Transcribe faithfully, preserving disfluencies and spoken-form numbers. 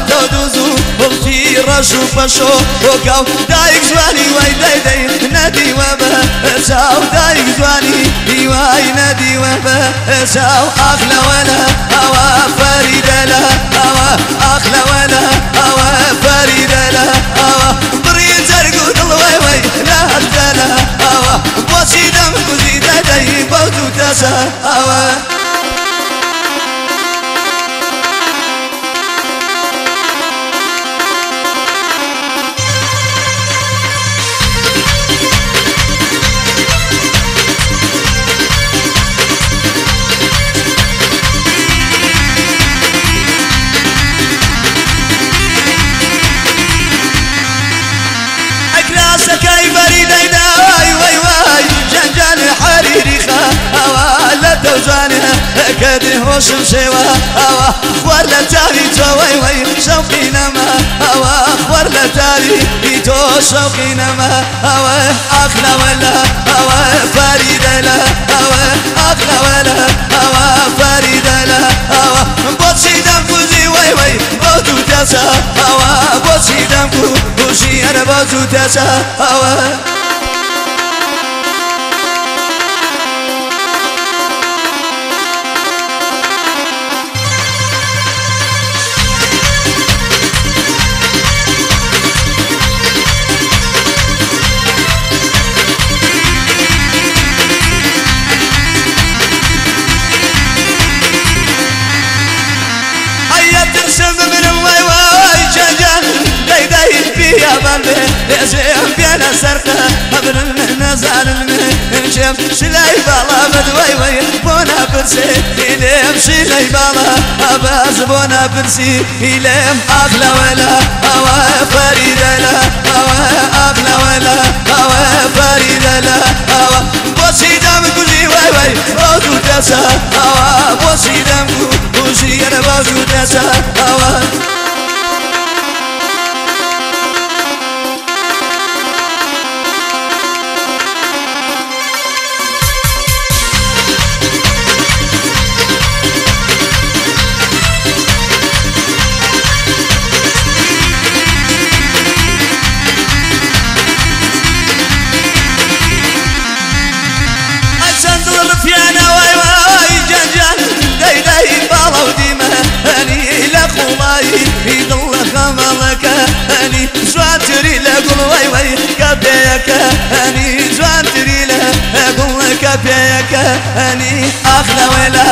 تودوزو بلتي رشو فشو وكاو دايك زواني واي داي داي نادي وبا ساو دايك زواني واي نادي وبا ساو أغلى ولا هوا فريدة لا هوا أغلى ولا هوا فريدة لا هوا بريد زرقود الله واي لا هدى لا هوا بوسي دم كوزي داي داي بوتو تسا هوا سكاي بريدة واي واي واي جنجان حريري خا هوا لا توزانها كده هوش مشيوا هوا اخوار لا تالي تو واي واي شوقي نما هوا اخوار لا تالي تو شوقي نما هوا اغلى ولا هوا فريدة لا هوا اغلى ولا هوا فريدة لا هوا بوسي دم كوزي واي واي بوتو تسا هوا بوسي دم كوزي انا بوتو تسا هوا يا بلد لازم بينا سرقة قبل النزال المنشف شلاي بالا بدوي وي بونا برسي إليم شلاي بالا أباز بونا برسي إليم أغلى ولا هوا فريدة لا هوا أغلى ولا هوا فريدة لا هوا بوسي دم كوزي وي وي بوزو تسا هوا بوسي دم كوزي أنا بوزو تسا هوا فيانا واي واي جنجان داي داي بالا وديما هني لقو ماي يضل خمالك هني زوان تري لقل واي واي كبيك هني زوان تري لقل كبيك هني أغلى ولا